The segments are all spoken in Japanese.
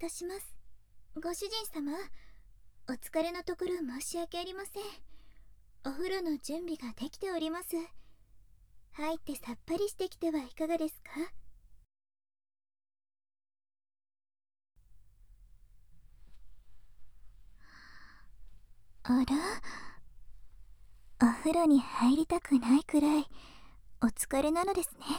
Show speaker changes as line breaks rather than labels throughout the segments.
たします。ご主人様、お疲れのところ申し訳ありません。お風呂の準備ができております。入ってさっぱりしてきてはいかがですか？あら、お風呂に入りたくないくらいお疲れなのですね。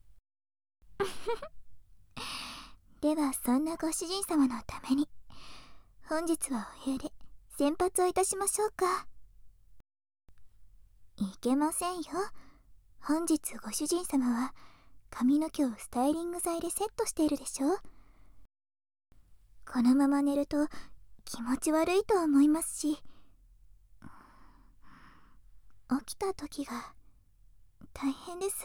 ではそんなご主人様のために本日はお部屋で洗髪をいたしましょうか。いけませんよ。本日ご主人様は髪の毛をスタイリング剤でセットしているでしょ。このまま寝ると気持ち悪いと思いますし、起きた時が大変です。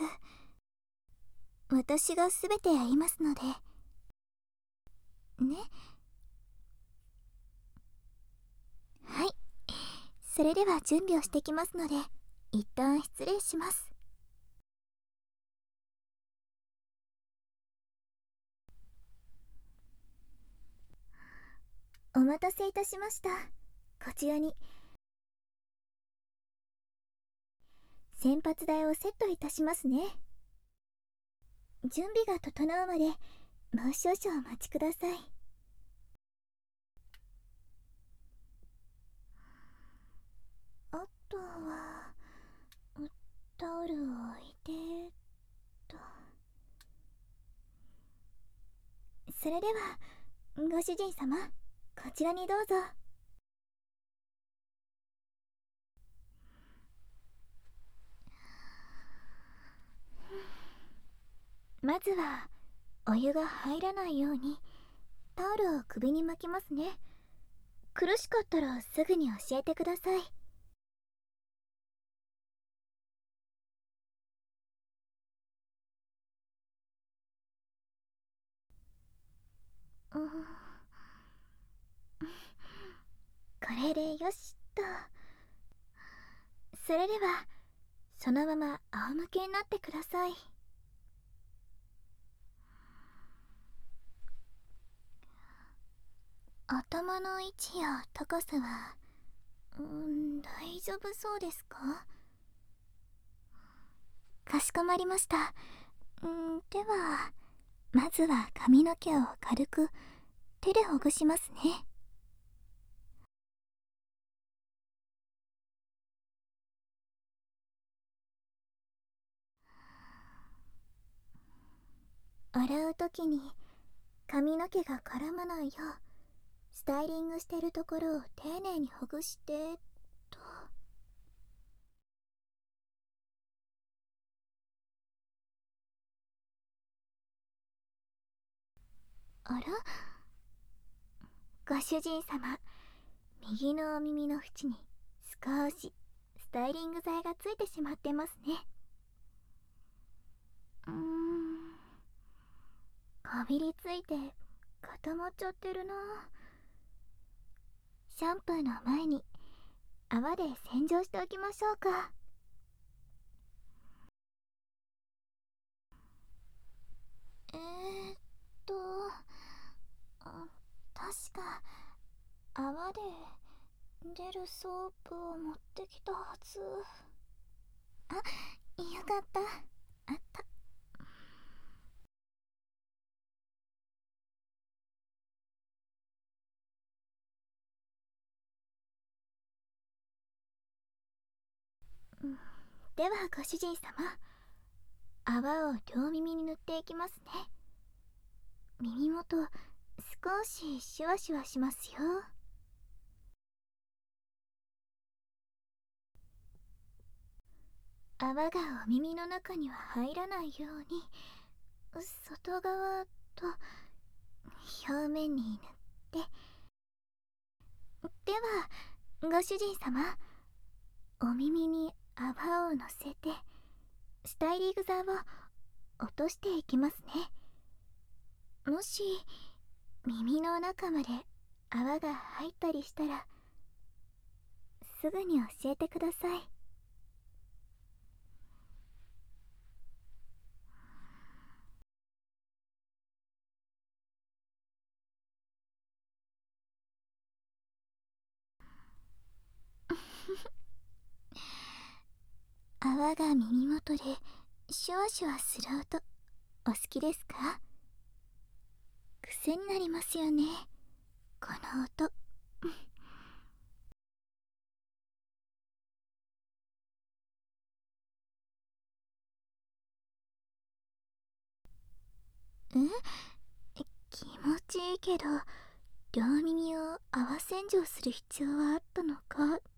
私がすべてやりますのでね。はい、それでは準備をしてきますので一旦失礼します。お待たせいたしました。こちらに洗髪台をセットいたしますね。準備が整うまでもう少々お待ちください。あとはタオルを置いてと。それではご主人様、こちらにどうぞ。まずはお湯が入らないようにタオルを首に巻きますね。苦しかったらすぐに教えてください。うん、これでよしと。それではそのまま仰向けになってください。頭の位置や高さは大丈夫そうですか？かしこまりました。ではまずは髪の毛を軽く手でほぐしますね。洗う時に髪の毛が絡まないようスタイリングしてるところを丁寧にほぐしてと。あら、ご主人様、右のお耳の縁に少しスタイリング剤がついてしまってますね。こびりついて固まっちゃってるな。シャンプーの前に泡で洗浄しておきましょうか。えーっと確か泡で出るソープを持ってきたはず。あ、よかった。あった。ではご主人様、泡を両耳に塗っていきますね。耳元少しシュワシュワしますよ。泡がお耳の中には入らないように外側と表面に塗って。ではご主人様、お耳に泡をのせてスタイリング剤を落としていきますね。もし耳の中まで泡が入ったりしたらすぐに教えてください。 泡が耳元でシュワシュワする音、お好きですか？癖になりますよね、この音。気持ちいいけど、両耳を泡洗浄する必要はあったのかって。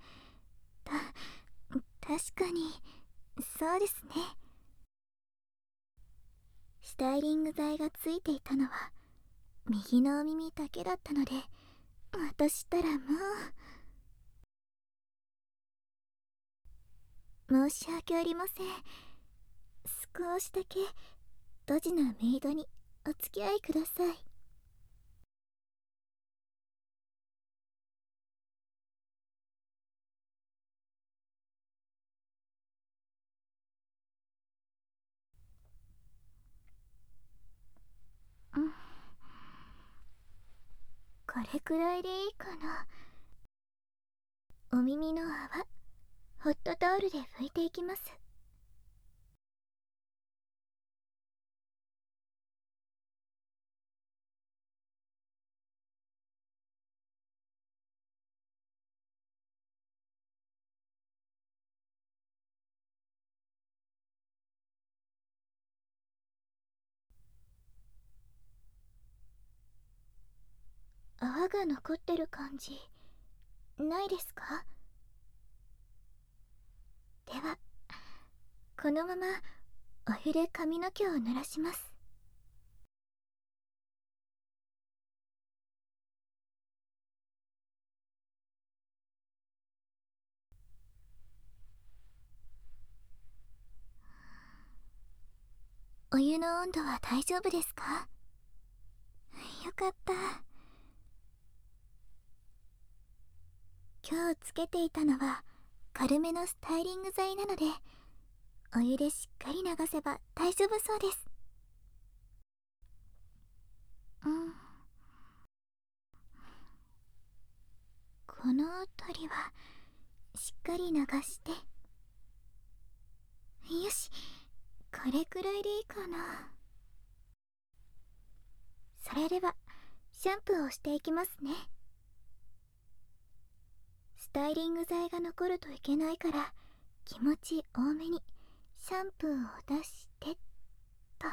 確かにそうですね。スタイリング剤がついていたのは右のお耳だけだったので、私ったら申し訳ありません。少しだけドジなメイドにお付き合いください。うん、これくらいでいいかな。お耳の泡、ホットタオルで拭いていきます。泡が残ってる感じないですか？ではこのままお湯で髪の毛を濡らします。お湯の温度は大丈夫ですか？よかった。今日つけていたのは軽めのスタイリング剤なので、お湯でしっかり流せば大丈夫そうです。うん、この辺りはしっかり流して、よし、これくらいでいいかな。それではシャンプーをしていきますね。スタイリング剤が残るといけないから、気持ち多めにシャンプーを出してっと。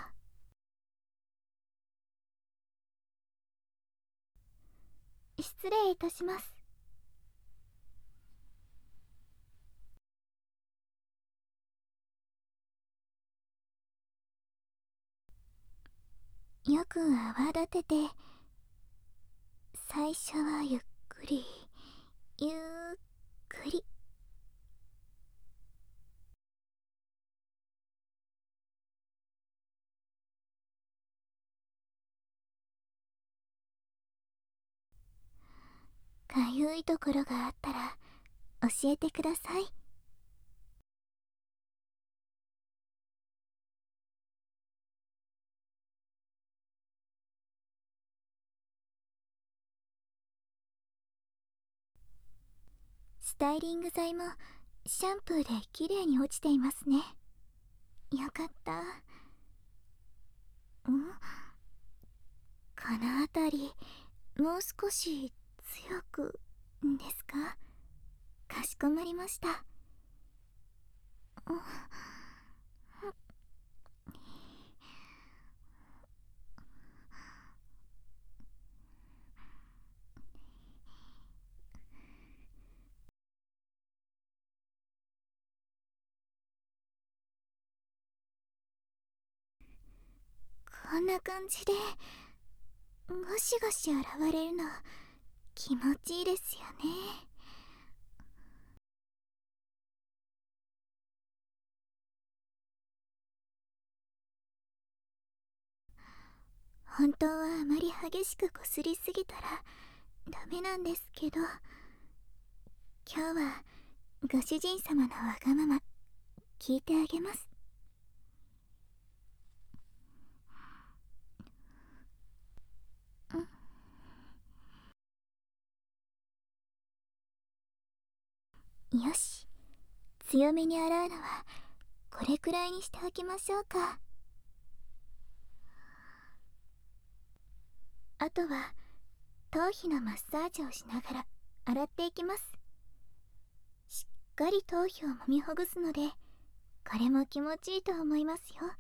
失礼いたします。よく泡立てて、最初はゆっくりゆっくり。かゆいところがあったら教えてください。スタイリング剤もシャンプーできれいに落ちていますね。よかった。この辺りもう少し強くですか？かしこまりました。こんな感じでゴシゴシ洗われるの気持ちいいですよね。本当はあまり激しくこすりすぎたらダメなんですけど、今日はご主人様のわがまま聞いてあげます。 よし、強めに洗うのはこれくらいにしておきましょうか。あとは頭皮のマッサージをしながら洗っていきます。しっかり頭皮を揉みほぐすので、これも気持ちいいと思いますよ。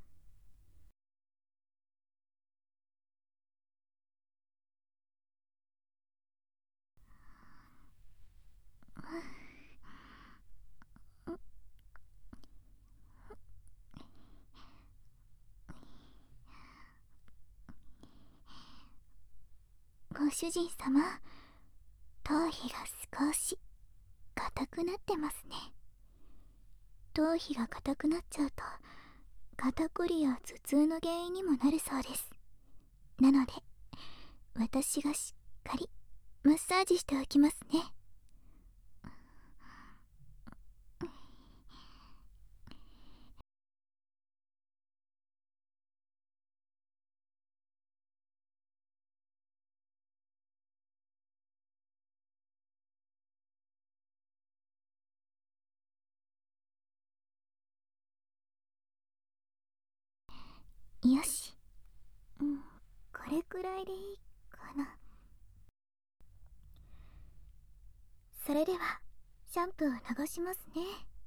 ご主人様、頭皮が少し硬くなってますね。頭皮が硬くなっちゃうと肩こりや頭痛の原因にもなるそうです。なので私がしっかりマッサージしておきますね。よし、これくらいでいいかな。それではシャンプーを流しますね。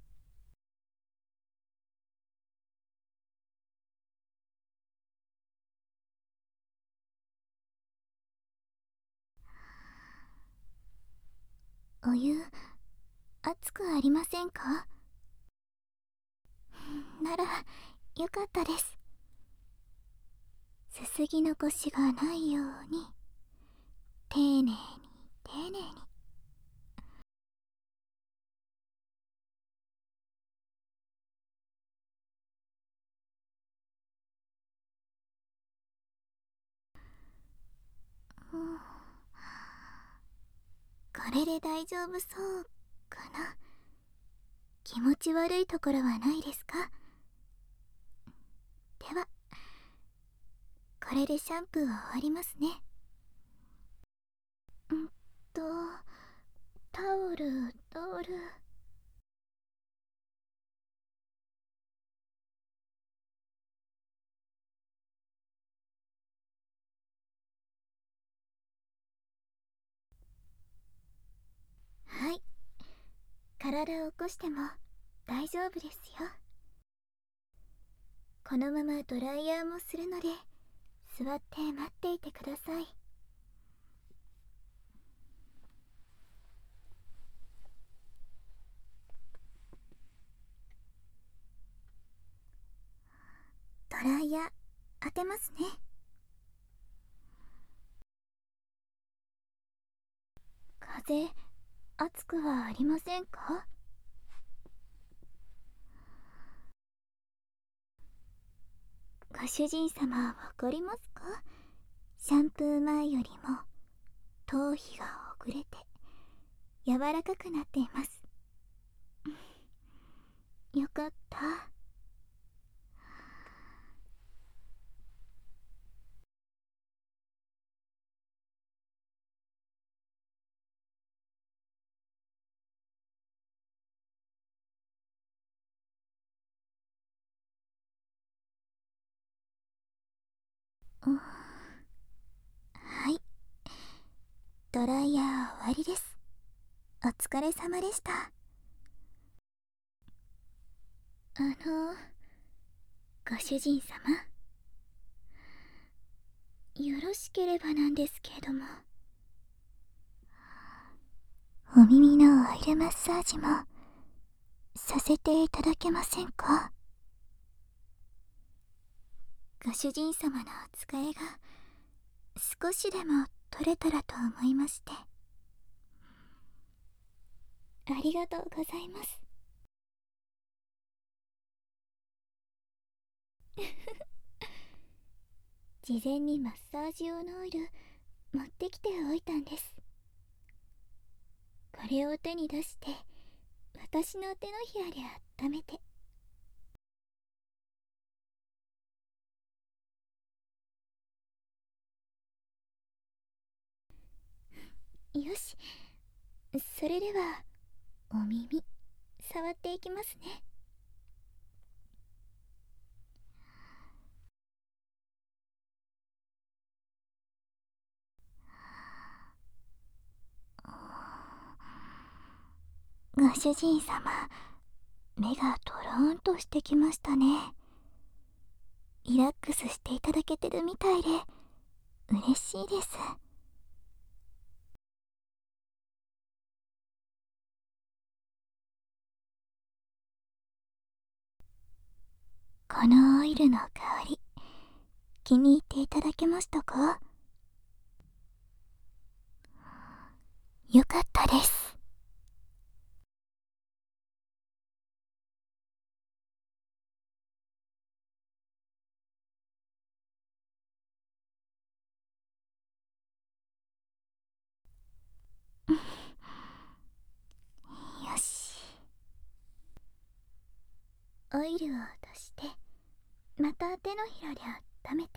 お湯熱くありませんか？ならよかったです。すすぎ残しがないように丁寧に丁寧に。これで大丈夫そうかな。気持ち悪いところはないですか？ではこれでシャンプーは終わりますね。んとタオル。はい、体を起こしても大丈夫ですよ。このままドライヤーもするので座って待っていてください。ドライヤー当てますね。風熱くはありませんか？ご主人様わかりますか？シャンプー前よりも頭皮がほぐれて柔らかくなっています。よかった。はい、ドライヤー終わりです。お疲れ様でした。ご主人様、よろしければなんですけれども、お耳のオイルマッサージもさせていただけませんか？ご主人様のお疲れが少しでも取れたらと思いまして。ありがとうございます。事前にマッサージ用のオイル持ってきておいたんです。これを手に出して私の手のひらで温めて。よし、それではお耳触っていきますね。ご主人様、目がトローンとしてきましたね。リラックスしていただけてるみたいで嬉しいです。このオイルの香り、気に入っていただけましたか？よかったです。よし。オイルを足して、また手のひらで温めて。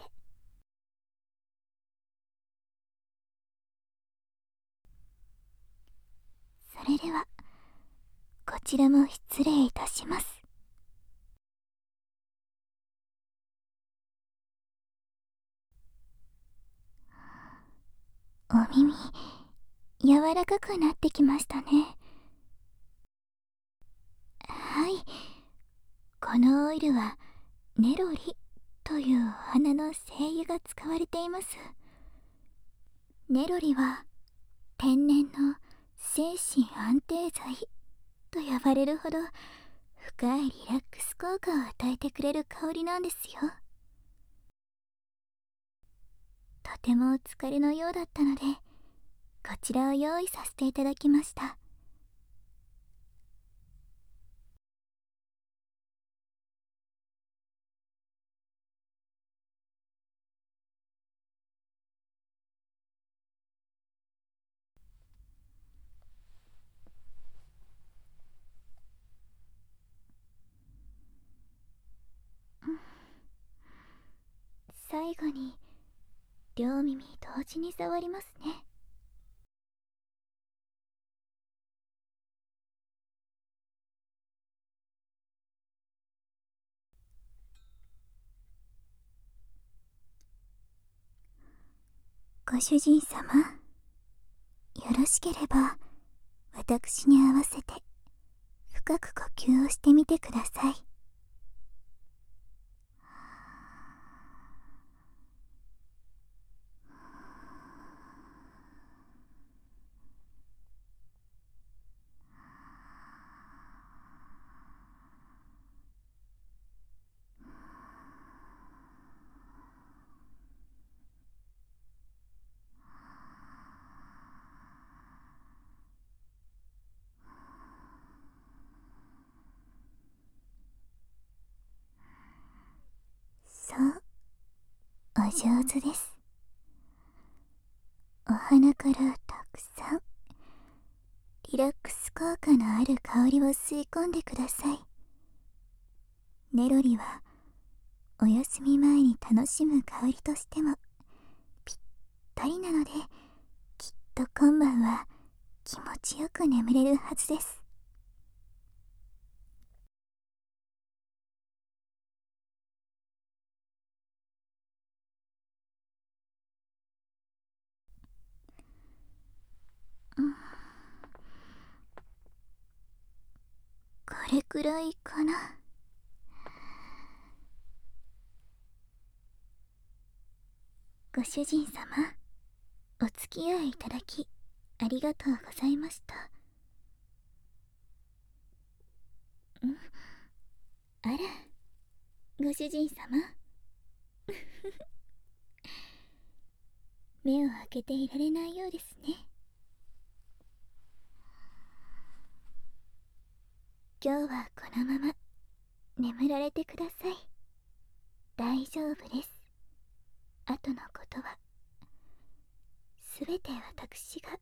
それでは、こちらも失礼いたします。お耳、柔らかくなってきましたね。はい。このオイルはネロリというお花の精油が使われています。ネロリは天然の精神安定剤と呼ばれるほど深いリラックス効果を与えてくれる香りなんですよ。とてもお疲れのようだったので、こちらを用意させていただきました。最後に両耳同時に触りますね。ご主人様、よろしければ私に合わせて深く呼吸をしてみてください。そう、お上手です。お花からたくさんリラックス効果のある香りを吸い込んでください。ネロリはお休み前に楽しむ香りとしてもぴったりなので、きっと今晩は気持ちよく眠れるはずです。これくらいかな。ご主人様、お付き合いいただきありがとうございました。あら、ご主人様目を開けていられないようですね。今日はこのまま眠られてください。大丈夫です。後のことはすべて私が。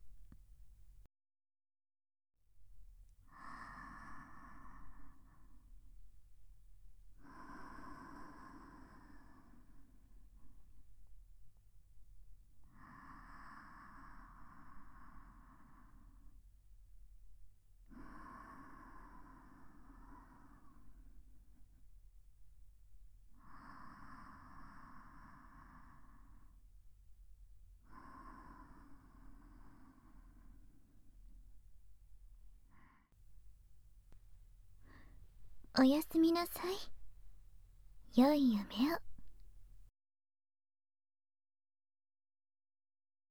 おやすみなさい。良い夢を。